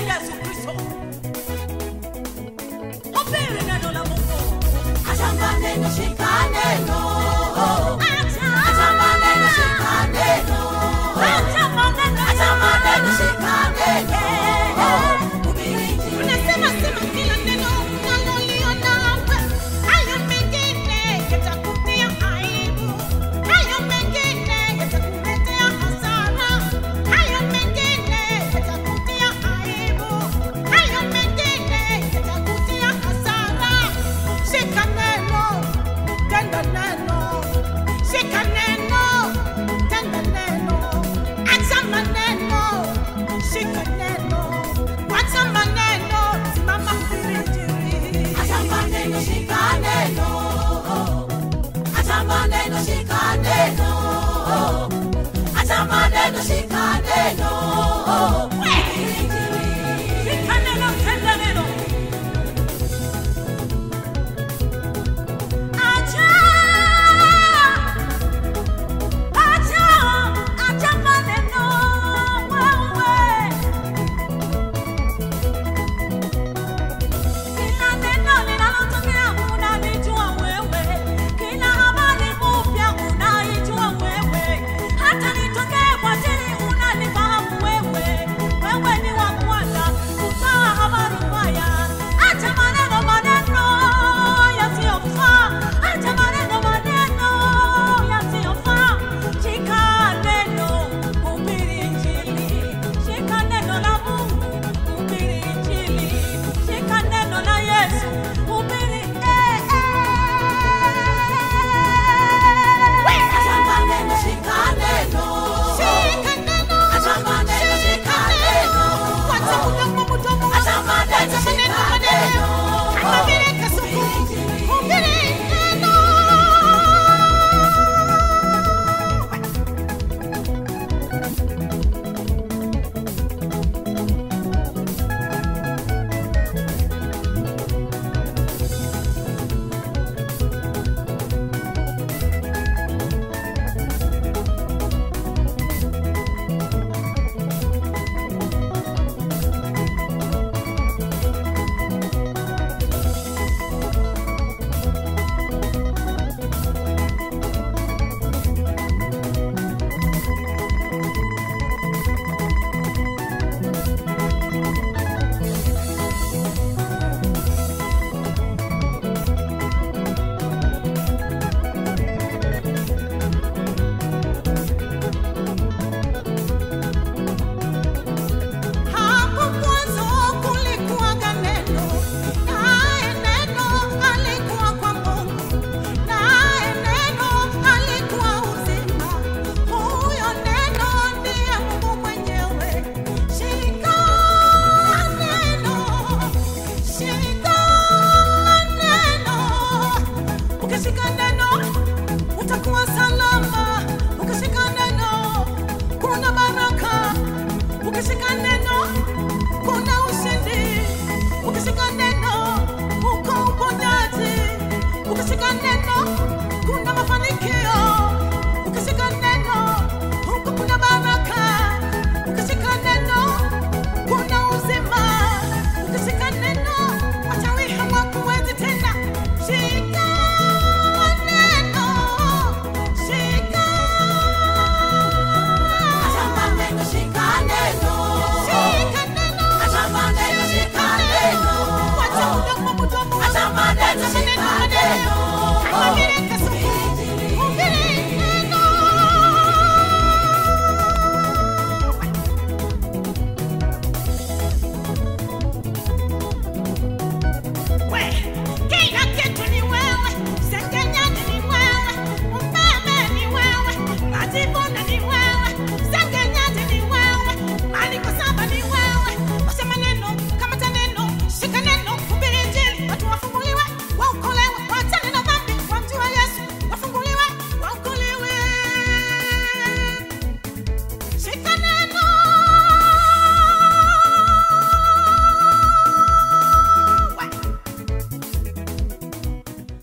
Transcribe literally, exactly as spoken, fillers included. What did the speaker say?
Yesu Kristo. Hubiri neno la Mungu. Acha maneno, shika neno. Acha maneno, shika neno. Acha maneno, acha maneno, shika neno. Hubiri Injili. Unasema sema kila neno unaloliona wewe. Hayo mengine yatakutia aibu. Hayo mengine yatakuletea hasara. Hayo mengine yatakutia aibu. Hayo mengine yatakutia hasara. Shika neno, tenda neno. Shika neno, tenda neno. Acha maneno, shika neno. Acha maneno, simama hubiri Injili. Acha maneno, shika neno. Acha maneno, shika neno. Acha maneno, shika neno. Hubiri Injili. Shika neno, tenda neno. Acha, acha, acha maneno wewe. Kila neno linalotokea unalijua wewe. Kila habari mpya unaijua wewe. Hata litokee kwa siri unalifahamu wewe. Wewe ni wa kwanza kutoa habari mbaya. Acha maneno maneno yasiyofaa. Acha maneno maneno yasiyofaa. Shika neno, hubiri Injili. Shika neno la Mungu, hubiri Injili. Shika neno la Yesu, hubiri eh eh. Acha maneno, shika neno. Shika neno. Acha maneno, shika neno. Wacha mdomo mdomo. Acha maneno, shika neno. Kama vile kasuku, hubiri neno. Hapo mwanzo kulikuwanga neno, naye neno alikuwa kwa Mungu, naye neno alikuwa uzima. Huyo neno ndiye Mungu mwenyewe. Shika neno, shika neno. Ukishika neno utakuwa salama.